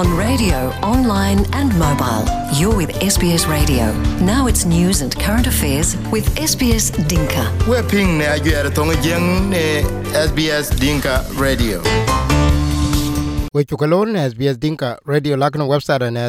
on radio, online and mobile. You're with SBS Radio. Now it's news and current affairs with SBS Dinka. We're ping ne ajuere tonga jeng ne SBS Dinka Radio. We chukalon SBS Dinka Radio lakno website na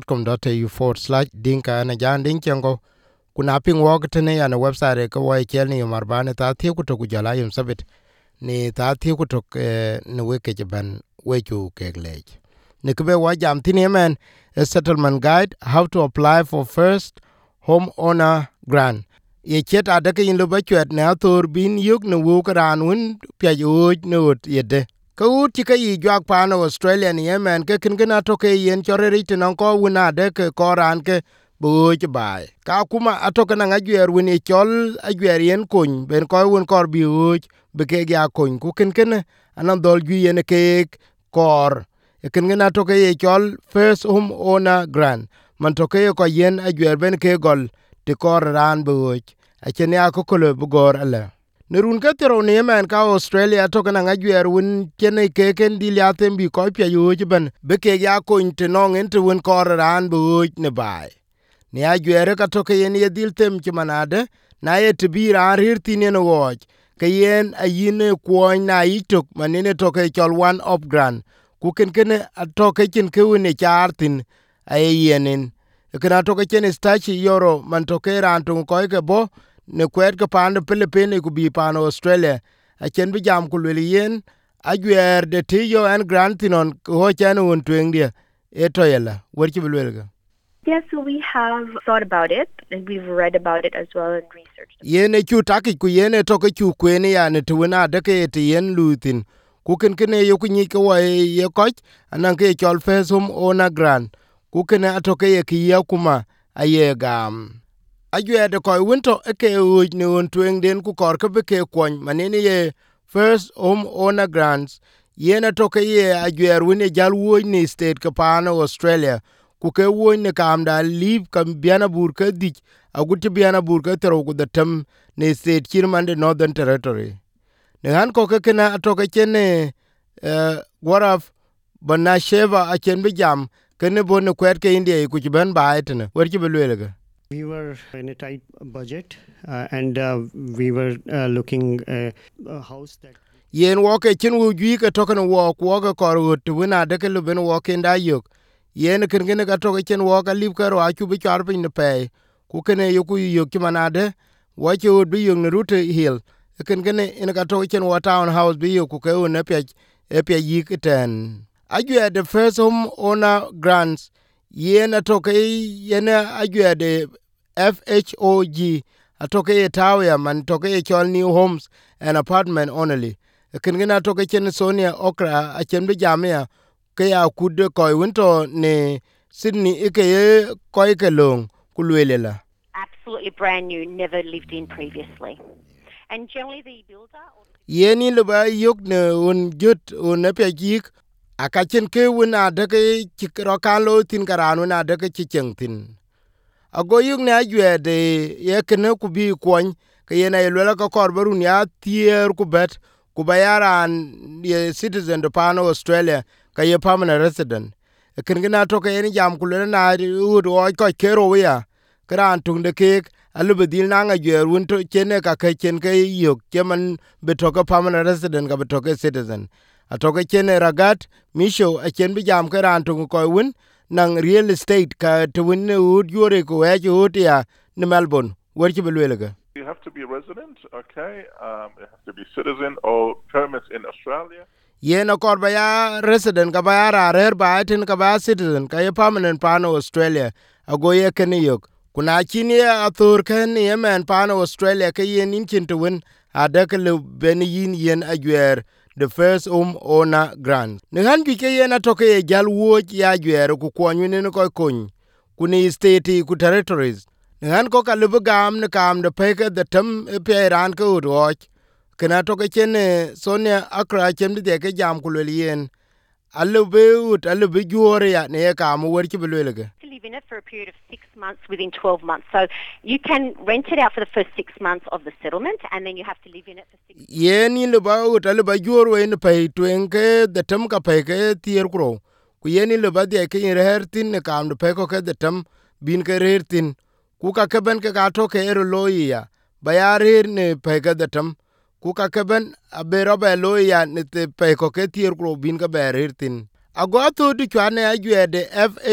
sbs.com.au/dinka na jan dinkengo. Kuna ping walk tene ya na website ka wa chelni marbane ta thi kutoku jala yum sabit. Ni ta thi kutok ne weke jaban wechu keglej. Nikbe wa jam tini man a settlement guide how to apply for first home owner grant. Ye chet adake in lo bachwet ne athor bin yug ne wukaran un pya yuj nut yede. Ka uti ka yi jwak pano Australia ni yemen ke kin gana toke yen chore rite nan ko wuna de ke koran ke buj bai. Ka kuma atoke na ngajwer wini chol ajwer yen kuny ben ko wun kor bi uj beke gya kuny ku kin kin anan dol gwi yen kek kor. Kin gana toke ye chol first home owner grant. Man toke ko yen ajwer ben ke gol ti kor ran buj. Achene akokolo bugor ala. Nerun ka tero ne man ka Australia to kana ngajwer won kene keken dilyatem bi ko pya yo jiban be ke ya ko intenong ente won ko ran bu ne bai ne ajwer ka to ke yen ye diltem chimanade na ye tbi ran rirtine no woj ke yen ayine ko na itok manene to ke chol one of grant ku ken to ke kin ke ne chartin ay yenen kana to ke chen stachi yoro man to ke ran to ko ke bo ne kwet ke pan Philippines ku bi pan Australia a chen bi jam ku le yen ajwer de tiyo and grantinon ho chan un twengdia etoyela werchi bilwelga. Yeah, so we have thought about it and we've read about it as well and researched it. Yen chu taki ku yen to ke chu kweni ya ne tuna de ke te yen lutin ku ken yo ku ni ke wa ye koch anan ke chol first home owner grant ku ken atoke ye ki ya kuma aye gam ajwe de koy winto eke uj ne un tweng den ku kor ke ke kwon manene ye first home owner grants yena to ke ye ajwe wine jal wo ni state ka pan Australia ku ke wo ne kam da leave kam biana bur ke dik aguti biana bur ke tero ku the tem ne state chirman de Northern Territory ne han ko ke na to ke ne waraf banasheva a chen bi jam ke ne bon kwet ke India ku ban ba etne werji belwelga. We were in a tight budget and we were looking a house that yen woke chin wu gi ka token walk kor to wina de ke ben walk in da yok yen ken gene ka to chen walk lip ka ro achu bi char pin ne pe ku ken yo ku yok ki manade wa chu bi yung ne route hill ken gene in ka to chen wa town house bi yok ku ke ne pe yi ten ajue the first home owner grants yen atoke yen ajue de FHOG atoke tower man toke chol new homes and apartment only ken gena toke chen Sonia Okra a chen bi jamia ke ya kude ko winto ne Sydney ike ko ke long kulwelela Absolutely brand new, never lived in previously. And generally the builder yeni le ba yok ne un jut un pe jik akachen ke wona de ke chikro kan lo tin karanu na de ke chicheng tin ago yug ne ajwe de ye kene ku bi kwon ke yena yelwa ka korbarun ya tier ku bet ku bayaran ye citizen de pano Australia ka ye permanent resident ken gina to ke yen jam ku le na u do ko kero ya kran tung de ke alubedil na ngajwe run to chene ka ke chen ke yok keman betoka permanent resident ka betoka citizen atoke chene ragat misho a chen bi jam ke ran tung ko win nang real estate ka to win ud yore ko ya hotia ni Melbourne werchi belwelega. You have to be a resident, okay? You have to be citizen or permits in Australia. Yena kor ba ya resident ka ba ya rer ba tin ka ba citizen ka ya permanent pano Australia ago ye ken yok kuna chini athur ken ye men pano Australia ke yen inchin to win adakle ben yen ajwer the first home owner grant. Nengan ki ke yena toke ye jal wuoj ya jwer ku kwonyu ne ko kun kuni state ku territories. Nengan ko ka lubu gam ne kam de peke the tem pe ran ko roch. Kana toke chen Sonia Akra chem de ke jam ku le yen. Alubu jure ya ne kam werchi belwelege. live in it for a period of 6 months within 12 months. So you can rent it out for the first 6 months of the settlement, and then you have to live in it for 6 months. Yen in the ba juro in pay twenke the tem ka pay ke tier kro ku yeni le badie ke rertin ne kam de peko ke de tem bin ke rertin ku ka keben ke ka to ke ero loya bayarir ne peke de tem ku ka keben abero be loya ne te peko ke tier kro bin ka berertin ago to di kwane ajwe de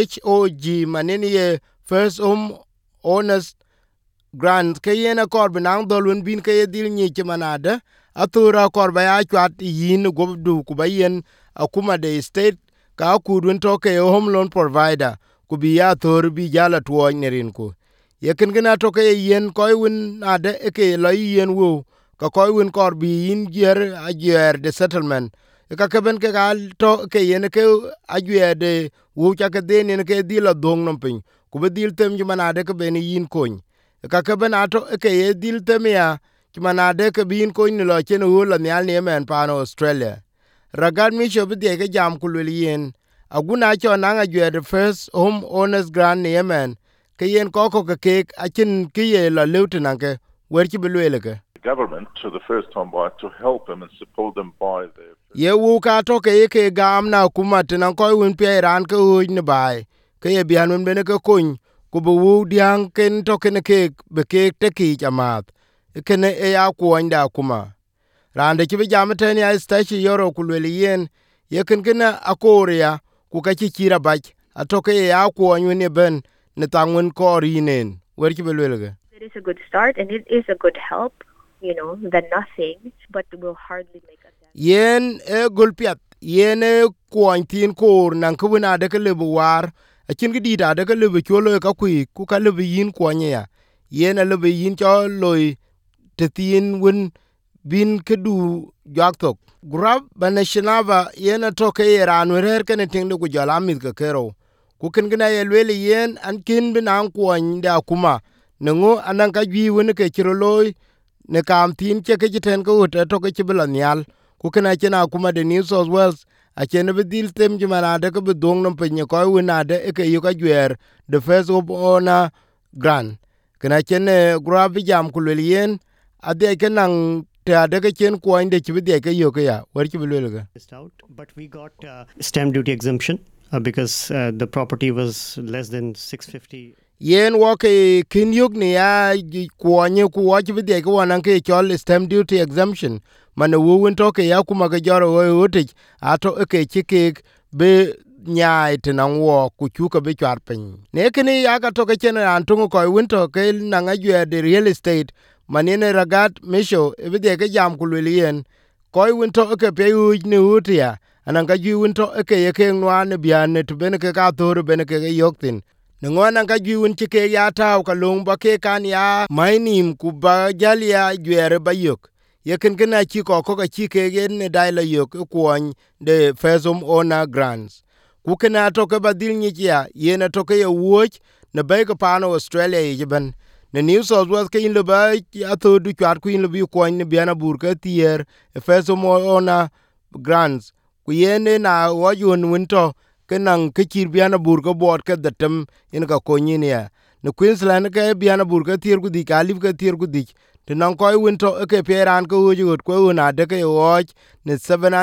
FHOG maneni ye first home owners grant ke yena kor benang dolun bin ke dil ni ke manade atura kor ba ya kwat yin gobdu ku bayen akuma de state ka kudun to ke home loan provider ku bi ya tor bi jala tuo nerin ku yekin gina to ke yen koy win ade ke la yen wo ka koy win kor bi yin jer ajer de settlement ka keben ke gal to ke yen ke ajer de wo cha ke den ne ke dil dong nom pin ku be dil tem manade ke ben yin kon ka keben ato ke ye dil tem ya manade ke bin kon ni lo chen wo la nyal ne men pa no Australia ragad mi shob de ke jam ku le yen aguna cho na ajer de first home owners grant ne men ke yen koko ke akin ke ye la lieutenant ke wer ki belwele ke government to the first time buyer to help them and support them buy their ye wu ka to ke gam na kuma tinan ko win pe ran ke u ni bai ke ye bianun bene ke kun ku bu diang ken to ken ke be ke te ki jamat ken e ya ku anda kuma ran de ki be jam ten ya stachi yoro ku le yen ye ken ken akoria ku ka ki kira baj atoke ya ku anyu ne ben ne tangun ko rinen wer ki belwele ke it is a good start and it is a good help, than nothing, but will hardly make us. Yen e gulpiat, yen e kuantin kor nan kubuna de ke lebu war, a chin gidi da de ke lebu cholo ka kui ku ka lebu yin kuanye ya. Yen a lebu yin cho loy te tin win bin kedu jaktok. Grab banashinava yen a toke yeran werer kene ting de ku jalamit ke kero. Ku ken gina ye lwele yen an kin bin an kuany da kuma. Nengo anan ka jwi win ke chiro loy ne kam tin che ke jiten ko ut to ke chibla nyal ku kana chena kuma de New South Wales a chene bedil tem jimana de ko bedong no penye ko wina de ke yu ka gwer the first of owner grant kana chene grab jam ku le yen ade ke nan ta de ke chen ko inde chibide ke yu ke ya wer chibule ga but we got stamp duty exemption because the property was less than 650. Yen woke kin yug ni ya kuonye ku watch bidye ko wanan ke chol stamp duty exemption man wuwin to ke ya kuma ke joro wote ato ke chike be nyai tinan wo ku chuka be char pen ne kini ya ka to ke chen an tungu ko winto ke na ngajwe de real estate manene ragat misho bidye ke jam ku lien ko winto ke pe u ni utia anan ka ju winto ke ye ke nwan bian ne to ben ke ka thor ben ke yoktin ngwana ka giwun chike ya taw ka long ba ke kan ya mainim ku ba jalia jwere bayok yekin gina chi ko ka chike gen ne dai la yok kwon de fesum ona grants ku kana to ka badil ni ya yena to ka wuch ne bay ka pano Australia yiban ne New South Wales ke in le ba ya to du kwat ku in le bi kwon ne biana bur ka tier fesum ona grants ku yene na wajun winto kenang kechir biana burga bot ke datem in ka konyinia ne Queensland ke biana burga tier ku di kalif ke tier ku di tenang koy winto ke peran ko wujut ko na de ke watch ne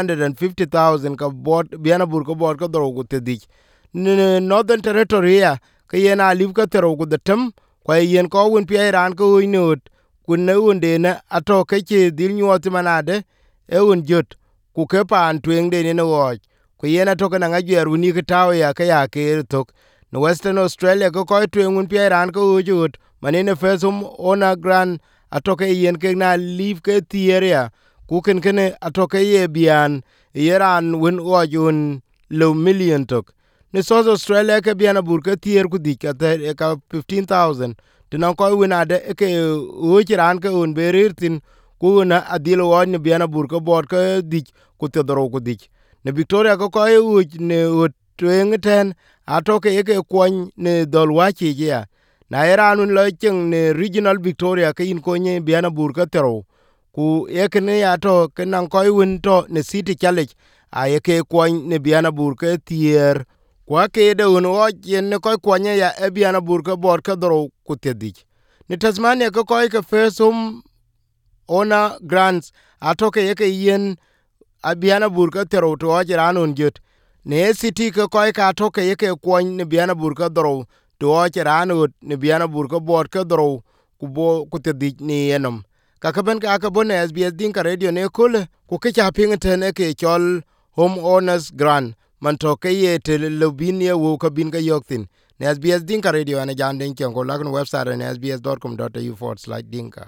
750,000 ka bot biana burga bot ka dro ku te di ne Northern Territory ya ke yena alif ka tero ku datem ko yen ko win peran ko winot kun ne unde ne ato ke che dil nyoti manade e un jot ku ke pan tweng de ne watch ku yena to kana ngajwer uni ke taw ya ke tok no Western Australia ko ko twengun pieran ko ujut manene fesum ona gran atoke yen ke na live ke tieria ku ken atoke ye bian yeran win wajun lo million tok ne South Australia ke biana bur ke tier ku dikka ka 15,000 tinan ko winade ke ujiran ke un berirtin ku na adilo won biana bur ko bor ke dik ku te dro ku dik ne Victoria ko ko uj ne twengten atoke yeke kwon ne dolwachi ya na eranun lo cheng ne regional Victoria ke in konye biana bur ka tero ku yeke ne ato kenan ko win to ne city challenge a yeke kwon ne biana bur ka tier kwa ke de un o ne ko kwonye ya e biana bur ka bor ka dro ku tedik ne Tasmania ko ko ke fesum ona grants atoke yeke yen abiana burka tero to ajiran on jet ne city ke koy ka to ke ke kwon ne biana burka dro to o cherano ne biana burka bor ke dro ku bo ku te di ni enom ka ka ben ka ka bon SBS Dinka Radio ne kole ku ke cha ping ten ke chol home owners grant man to ke ye te lobinie wo ka bin ka yoktin ne SBS Dinka Radio ane janden ken ko lagun website ne sbs.com.au/dinka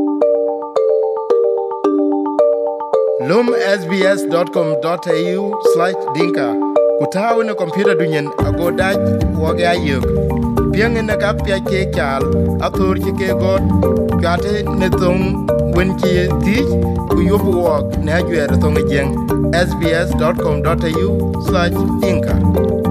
lum sbs.com.au/dinka kutawu ne computer dunyen ago daj woge ayuk piang ne ka pya ke kal atur ke god gate ne tong wen ki ti ku yobu wok ne ajwer tong jeng sbs.com.au/dinka